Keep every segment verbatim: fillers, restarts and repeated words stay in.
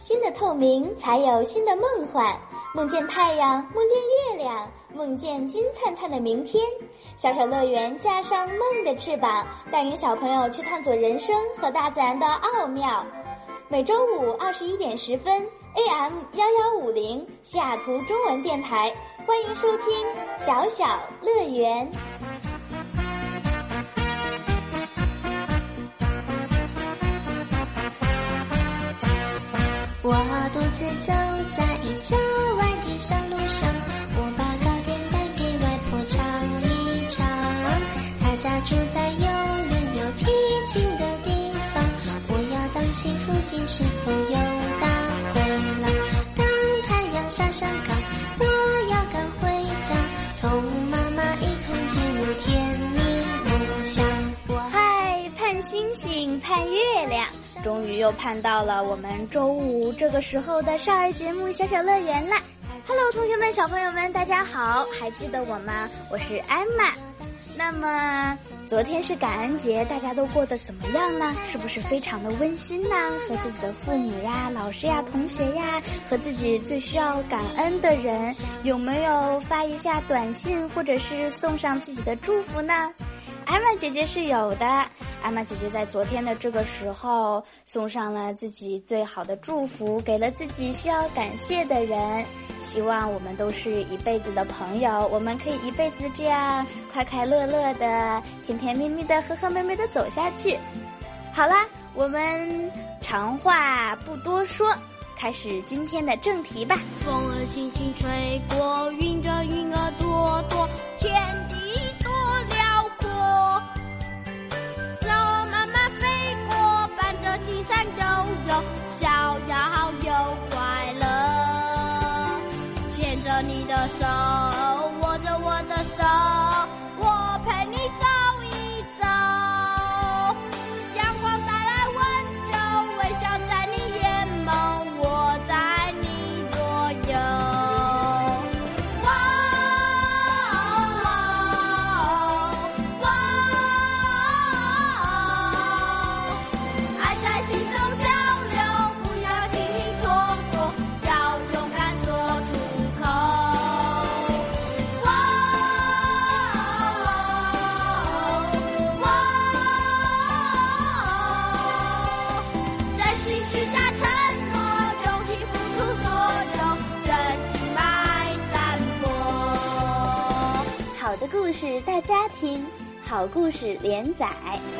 新的透明才有新的梦幻，梦见太阳，梦见月亮，梦见金灿灿的明天。小小乐园架上梦的翅膀，带领小朋友去探索人生和大自然的奥妙。每周五二十一点十分 A M 幺幺五零西雅图中文电台，欢迎收听小小乐园。 我独自走在郊外的小路上，我把糕点带给外婆尝一尝。她家住在有路有僻静的地方，我要当心附近是否有大灰狼。当太阳下山岗，我要赶回家，同妈妈一同进入甜蜜梦乡。 嗨，盼星星盼月亮，终于又盼到了我们周五这个时候的少儿节目小小乐园啦。 Hello 同学们小朋友们大家好，还记得我吗？我是艾玛。那么昨天是感恩节，大家都过得怎么样呢？是不是非常的温馨呢？和自己的父母呀、老师呀、同学呀，和自己最需要感恩的人，有没有发一下短信或者是送上自己的祝福呢？艾玛姐姐是有的，艾玛姐姐在昨天的这个时候送上了自己最好的祝福，给了自己需要感谢的人，希望我们都是一辈子的朋友，我们可以一辈子这样快快乐乐的、甜甜蜜蜜的、和和美美的走下去。好啦，我们长话不多说，开始今天的正题吧。 风儿轻轻吹过，云着云儿朵朵，天地多辽阔。让我慢慢飞过，伴着青山悠悠，逍遥又快乐。牵着你的手，握着我的手，我陪你走一走。阳光带来温柔，微笑在你眼眸，我在你左右。哇哦哇哦，爱在心中交流，不要轻易错过，要勇敢说出口。哇哦哇哦，真心许下承诺，勇气付出所有，真情埋淡薄。 好的故事大家听，好故事连载。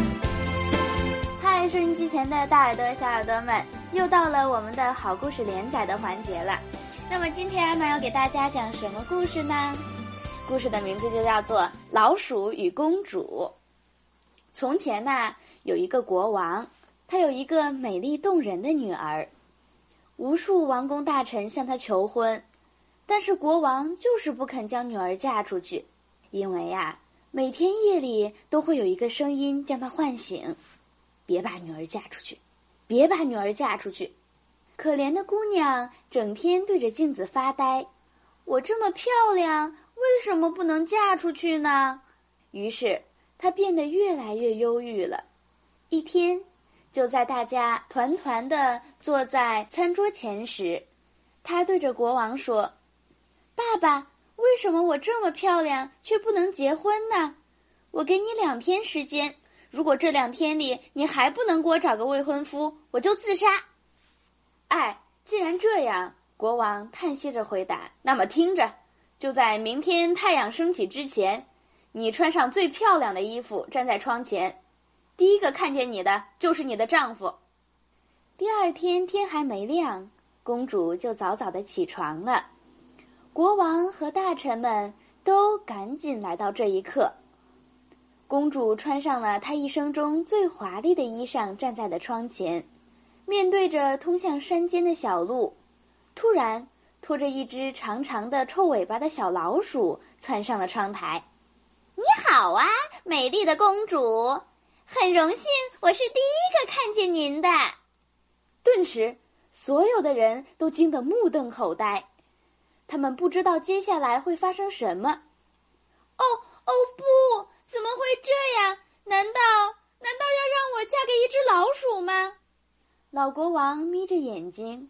嗨，收音机前的大耳朵小耳朵们，又到了我们的好故事连载的环节了。那么今天艾玛要给大家讲什么故事呢？故事的名字就叫做《老鼠与公主》。从前呢，有一个国王，他有一个美丽动人的女儿，无数王公大臣向他求婚，但是国王就是不肯将女儿嫁出去，因为呀、啊，每天夜里都会有一个声音将他唤醒，别把女儿嫁出去，别把女儿嫁出去。可怜的姑娘整天对着镜子发呆，我这么漂亮，为什么不能嫁出去呢？于是她变得越来越忧郁了。一天，就在大家团团地坐在餐桌前时，她对着国王说：爸爸，为什么我这么漂亮却不能结婚呢？我给你两天时间，如果这两天里你还不能给我找个未婚夫，我就自杀。哎，既然这样，国王叹息着回答，那么听着，就在明天太阳升起之前，你穿上最漂亮的衣服，站在窗前，第一个看见你的就是你的丈夫。第二天天还没亮，公主就早早地起床了。国王和大臣们都赶紧来到这一刻。公主穿上了她一生中最华丽的衣裳，站在了窗前，面对着通向山间的小路。突然，拖着一只长长的臭尾巴的小老鼠窜上了窗台。你好啊，美丽的公主，很荣幸我是第一个看见您的。顿时，所有的人都惊得目瞪口呆，他们不知道接下来会发生什么。哦哦不，怎么会这样？难道难道要让我嫁给一只老鼠吗？老国王眯着眼睛，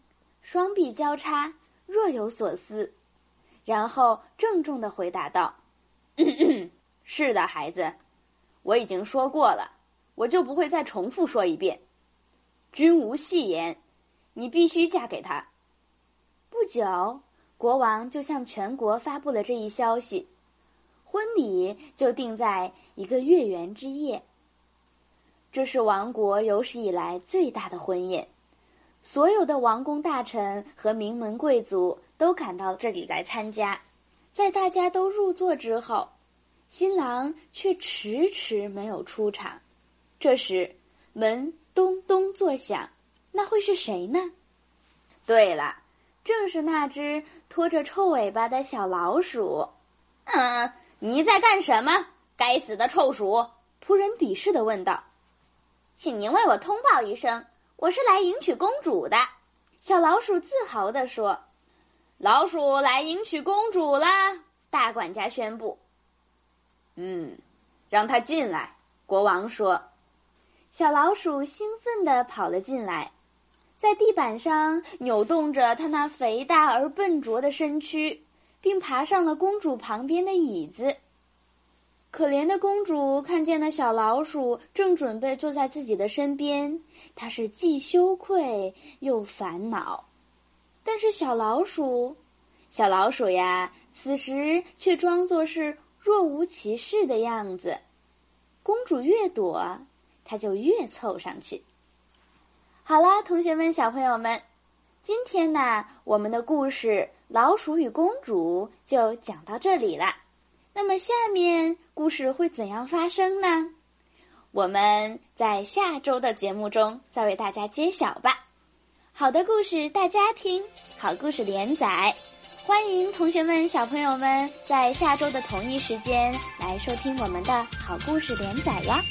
双臂交叉，若有所思，然后郑重地回答道：“咳咳，是的，孩子，我已经说过了，我就不会再重复说一遍。君无戏言，你必须嫁给他。”不久，国王就向全国发布了这一消息，婚礼就定在一个月圆之夜。这是王国有史以来最大的婚宴，所有的王公大臣和名门贵族都赶到这里来参加。在大家都入座之后，新郎却迟迟没有出场。这时，门咚咚作响，那会是谁呢？对了，正是那只拖着臭尾巴的小老鼠。嗯，你在干什么？该死的臭鼠！仆人鄙视地问道。请您为我通报一声，我是来迎娶公主的。小老鼠自豪地说。老鼠来迎娶公主了，大管家宣布。嗯，让她进来，国王说。小老鼠兴奋地跑了进来，在地板上扭动着它那肥大而笨拙的身躯，并爬上了公主旁边的椅子。可怜的公主看见了小老鼠正准备坐在自己的身边，她是既羞愧又烦恼。但是小老鼠，小老鼠呀，此时却装作是若无其事的样子。公主越躲，它就越凑上去。好啦，同学们小朋友们，今天呢，我们的故事《老鼠与公主》就讲到这里了。那么下面故事会怎样发生呢？我们在下周的节目中再为大家揭晓吧。好的故事大家听，好故事连载，欢迎同学们小朋友们在下周的同一时间来收听我们的好故事连载啦。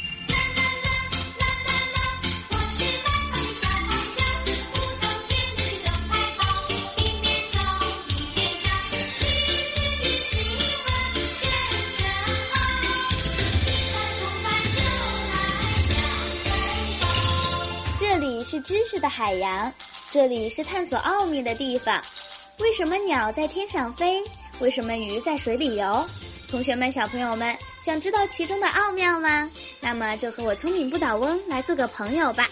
是知识的海洋，这里是探索奥秘的地方。为什么鸟在天上飞？为什么鱼在水里游？同学们小朋友们想知道其中的奥妙吗？那么就和我聪明不倒翁来做个朋友吧。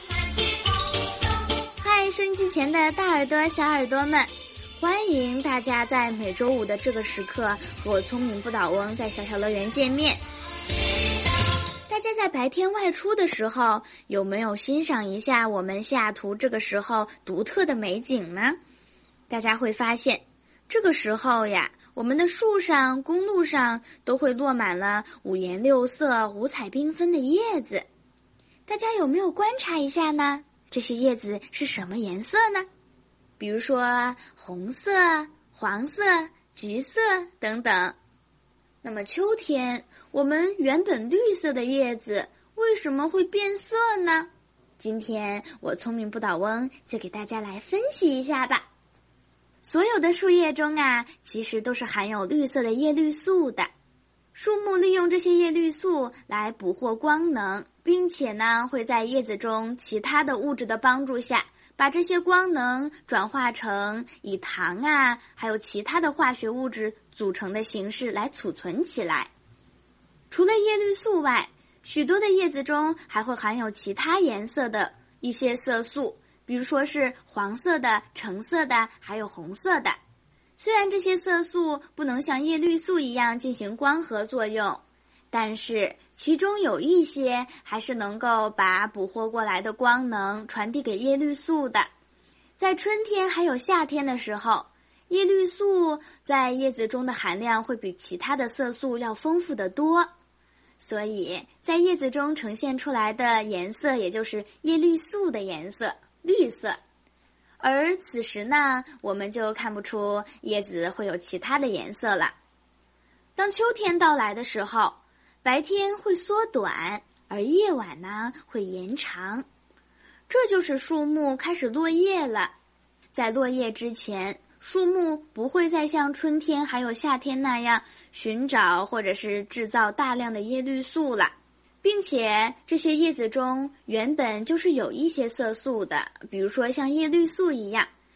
嗨，收音机前的大耳朵小耳朵们，欢迎大家在每周五的这个时刻和我聪明不倒翁在小小乐园见面。大家在白天外出的时候，有没有欣赏一下我们西雅图这个时候独特的美景呢？大家会发现，这个时候呀，我们的树上、公路上都会落满了五颜六色、五彩缤纷的叶子。大家有没有观察一下呢？这些叶子是什么颜色呢？比如说红色、黄色、橘色等等。那么秋天，我们原本绿色的叶子为什么会变色呢？今天我聪明不倒翁就给大家来分析一下吧。所有的树叶中啊，其实都是含有绿色的叶绿素的。树木利用这些叶绿素来捕获光能，并且呢，会在叶子中其他的物质的帮助下，把这些光能转化成以糖啊，还有其他的化学物质组成的形式来储存起来。除了叶绿素外，许多的叶子中还会含有其他颜色的一些色素，比如说是黄色的、橙色的，还有红色的。虽然这些色素不能像叶绿素一样进行光合作用，但是其中有一些还是能够把捕获过来的光能传递给叶绿素的。在春天还有夏天的时候，叶绿素在叶子中的含量会比其他的色素要丰富得多，所以在叶子中呈现出来的颜色也就是叶绿素的颜色，绿色。而此时呢，我们就看不出叶子会有其他的颜色了。当秋天到来的时候，白天会缩短，而夜晚呢会延长，这就是树木开始落叶了。在落叶之前，树木不会再像春天还有夏天那样寻找或者是制造大量的叶绿素了，并且这些叶子中原本就是有一些色素的，比如说像叶绿素一样，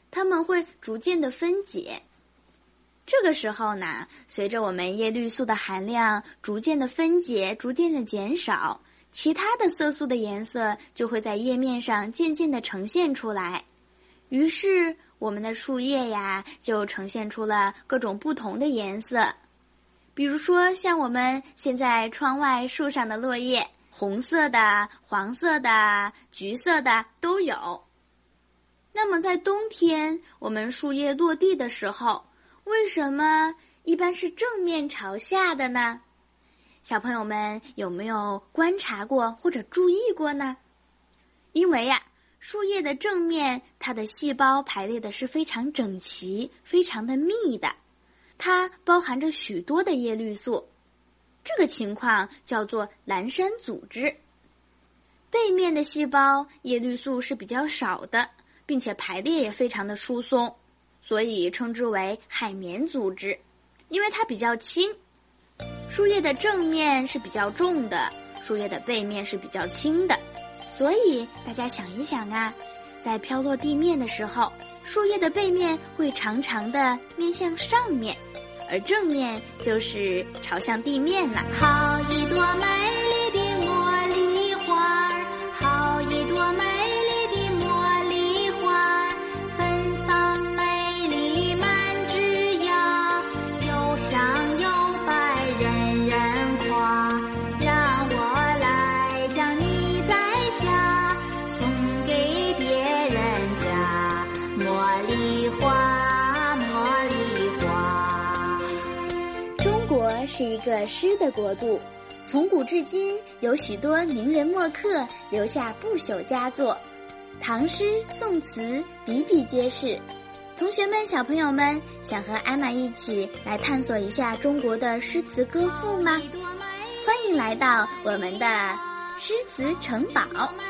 它们会逐渐的分解。这个时候呢，随着我们叶绿素的含量逐渐的分解，逐渐的减少，其他的色素的颜色就会在叶面上渐渐的呈现出来。于是我们的树叶呀，就呈现出了各种不同的颜色。比如说像我们现在窗外树上的落叶，红色的、黄色的、橘色的都有。那么在冬天，我们树叶落地的时候，为什么一般是正面朝下的呢？小朋友们有没有观察过或者注意过呢？因为呀，树叶的正面，它的细胞排列的是非常整齐、非常的密的，它包含着许多的叶绿素，这个情况叫做蓝山组织。背面的细胞叶绿素是比较少的，并且排列也非常的疏松，所以称之为海绵组织，因为它比较轻。树叶的正面是比较重的，树叶的背面是比较轻的，所以大家想一想啊，在飘落地面的时候，树叶的背面会长长的面向上面，而正面就是朝向地面了。 好一朵美丽的茉莉花，好一朵美丽的茉莉花，芬芳美丽满枝桠，又香又白人人夸。让我来将你摘下，送给别人家。茉莉花，茉莉花。 中国是一个诗的国度，从古至今有许多名人墨客留下不朽佳作，唐诗宋词比比皆是。同学们、小朋友们，想和艾玛一起来探索一下中国的诗词歌赋吗？欢迎来到我们的诗词城堡。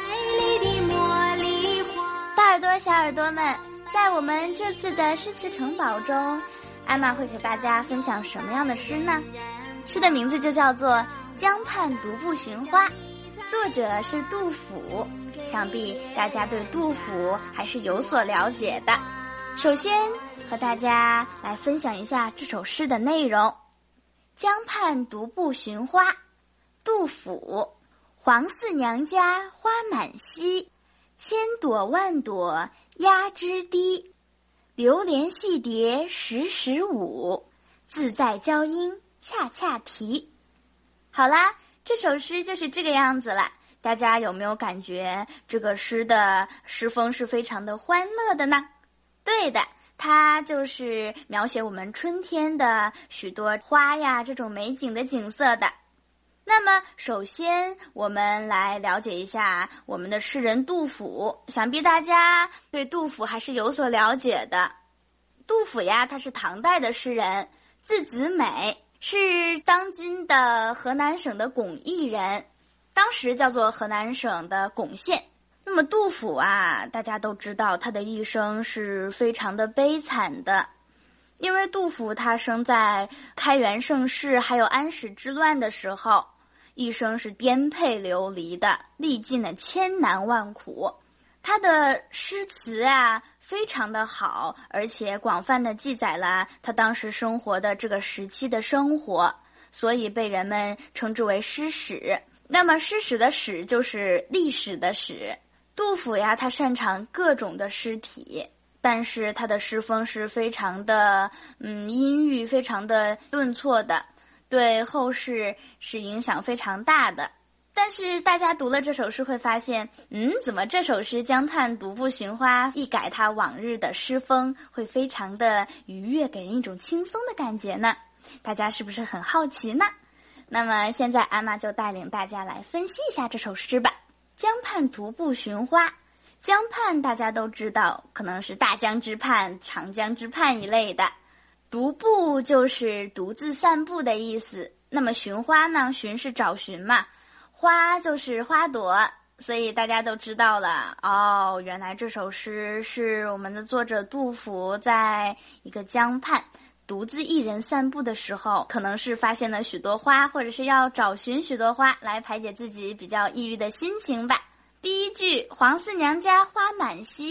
大耳朵、小耳朵们，在我们这次的诗词城堡中，艾玛会给大家分享什么样的诗呢？诗的名字就叫做《江畔独步寻花》，作者是杜甫。想必大家对杜甫还是有所了解的。首先和大家来分享一下这首诗的内容。江畔独步寻花，杜甫。黄四娘家花满蹊，千朵万朵压枝低。流连戏蝶时时舞，自在娇莺恰恰啼。好啦，这首诗就是这个样子了。大家有没有感觉这个诗的诗风是非常的欢乐的呢？对的，它就是描写我们春天的许多花呀，这种美景的景色的。那么首先我们来了解一下我们的诗人杜甫，想必大家对杜甫还是有所了解的。杜甫呀，他是唐代的诗人，字子美，是当今的河南省的巩义人，当时叫做河南省的巩县。那么杜甫啊，大家都知道他的一生是非常的悲惨的，因为杜甫他生在开元盛世还有安史之乱的时候，一生是颠沛流离的，历尽了千难万苦。他的诗词啊非常的好，而且广泛的记载了他当时生活的这个时期的生活，所以被人们称之为诗史。那么诗史的史就是历史的史。杜甫呀，他擅长各种的诗体，但是他的诗风是非常的嗯阴郁，非常的顿挫的，对后世是影响非常大的。但是大家读了这首诗会发现，嗯，怎么这首诗江畔独步寻花一改他往日的诗风，会非常的愉悦，给人一种轻松的感觉呢？大家是不是很好奇呢？那么现在阿妈就带领大家来分析一下这首诗吧。江畔独步寻花，江畔大家都知道，可能是大江之畔、长江之畔一类的。独步就是独自散步的意思。那么寻花呢？寻是找寻嘛，花就是花朵，所以大家都知道了。哦，原来这首诗是我们的作者杜甫在一个江畔独自一人散步的时候，可能是发现了许多花，或者是要找寻许多花来排解自己比较抑郁的心情吧。第一句，黄四娘家花满蹊，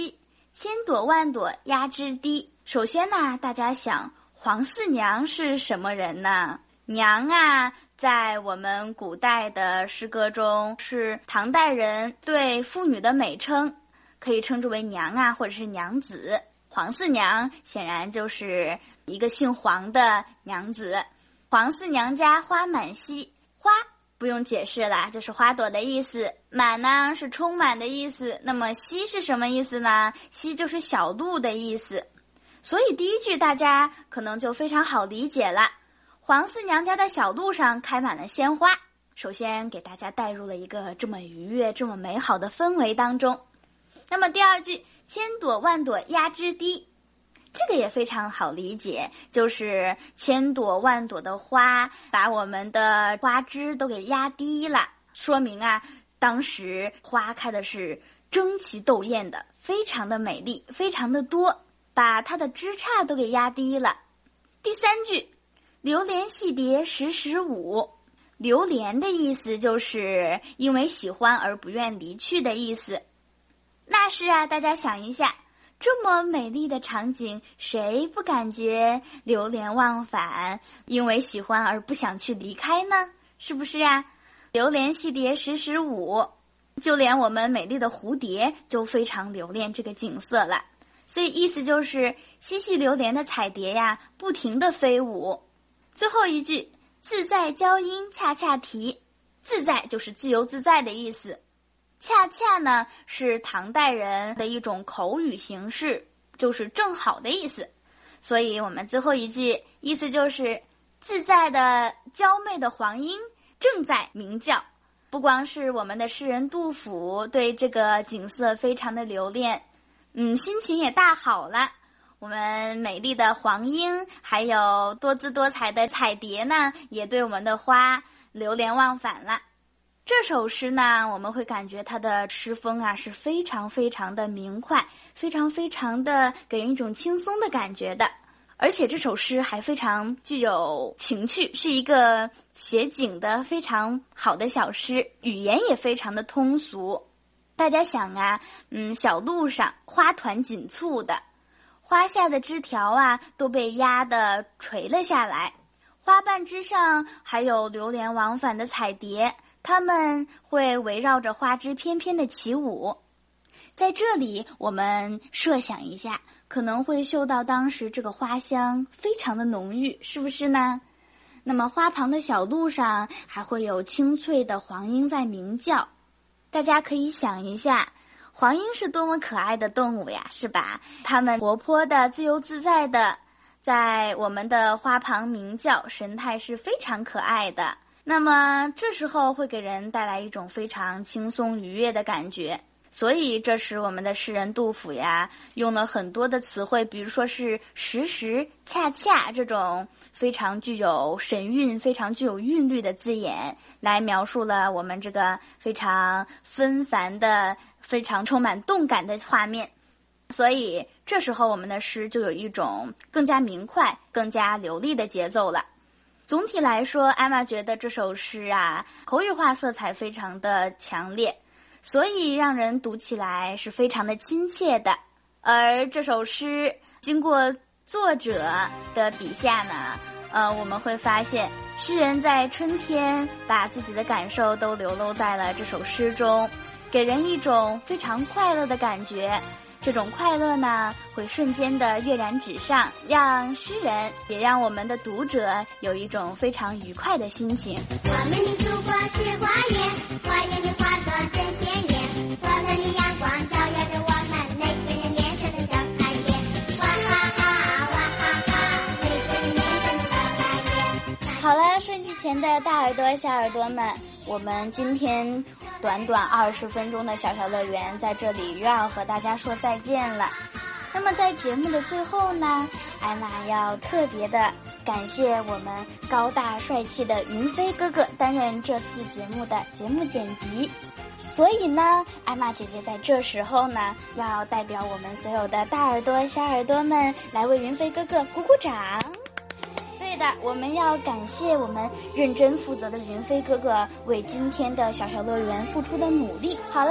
千朵万朵压枝低。首先呢，大家想黄四娘是什么人呢？娘啊，在我们古代的诗歌中是唐代人对妇女的美称，可以称之为娘啊，或者是娘子。黄四娘显然就是一个姓黄的娘子。黄四娘家花满蹊，花不用解释了，就是花朵的意思。满呢是充满的意思。那么蹊是什么意思呢？蹊就是小路的意思。所以第一句大家可能就非常好理解了。黄四娘家的小路上开满了鲜花，首先给大家带入了一个这么愉悦、这么美好的氛围当中。那么第二句，千朵万朵压枝低，这个也非常好理解，就是千朵万朵的花把我们的花枝都给压低了，说明啊，当时花开的是争奇斗艳的，非常的美丽，非常的多，把它的枝杈都给压低了。第三句，流连戏蝶时时舞，流连的意思就是因为喜欢而不愿离去的意思。那是啊，大家想一下，这么美丽的场景，谁不感觉流连忘返，因为喜欢而不想去离开呢？是不是呀？流连戏蝶时时舞，就连我们美丽的蝴蝶就非常留恋这个景色了。所以意思就是嬉戏流连的彩蝶呀，不停地飞舞。最后一句，自在娇莺恰恰啼，自在就是自由自在的意思。恰恰呢是唐代人的一种口语形式，就是正好的意思。所以我们最后一句意思就是自在的娇媚的黄莺正在鸣叫。不光是我们的诗人杜甫对这个景色非常的留恋，嗯，心情也大好了。我们美丽的黄莺还有多姿多彩的彩蝶呢，也对我们的花流连忘返了。这首诗呢，我们会感觉它的诗风啊是非常非常的明快，非常非常的给人一种轻松的感觉的。而且这首诗还非常具有情趣，是一个写景的非常好的小诗，语言也非常的通俗。大家想啊，嗯，小路上花团锦簇的，花下的枝条啊都被压得垂了下来，花瓣之上还有流连忘返的彩蝶，它们会围绕着花枝翩翩的起舞。在这里我们设想一下，可能会嗅到当时这个花香非常的浓郁，是不是呢？那么花旁的小路上还会有清脆的黄莺在鸣叫。大家可以想一下，黄莺是多么可爱的动物呀，是吧？它们活泼的自由自在的在我们的花旁鸣叫，神态是非常可爱的。那么这时候会给人带来一种非常轻松愉悦的感觉。所以这时我们的诗人杜甫呀，用了很多的词汇，比如说是时时、恰恰这种非常具有神韵、非常具有韵律的字眼，来描述了我们这个非常纷繁的、非常充满动感的画面。所以这时候我们的诗就有一种更加明快、更加流利的节奏了。总体来说，艾玛觉得这首诗啊，口语化色彩非常的强烈，所以让人读起来是非常的亲切的。而这首诗经过作者的笔下呢，呃，我们会发现诗人在春天把自己的感受都流露在了这首诗中，给人一种非常快乐的感觉。这种快乐呢，会瞬间的跃然纸上，让诗人也让我们的读者有一种非常愉快的心情。 我们的祖国是花园，花园的花朵真鲜艳，灿烂的阳光照耀着我们每个人脸上的小彩蝶，哇哈哈，哇哈哈，每个人脸上的小彩蝶。 好了，收音机前的大耳朵小耳朵们，我们今天短短二十分钟的小小乐园在这里又要和大家说再见了。那么在节目的最后呢，艾玛要特别的感谢我们高大帅气的云飞哥哥担任这次节目的节目剪辑。所以呢，艾玛姐姐在这时候呢，要代表我们所有的大耳朵小耳朵们来为云飞哥哥鼓鼓掌。对的，我们要感谢我们认真负责的云飞哥哥为今天的小小乐园付出的努力。好啦，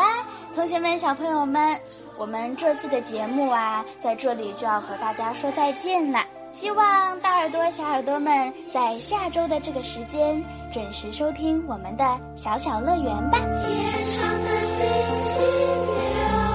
同学们小朋友们，我们这期的节目啊在这里就要和大家说再见了，希望大耳朵小耳朵们在下周的这个时间准时收听我们的小小乐园吧。 天上的星星月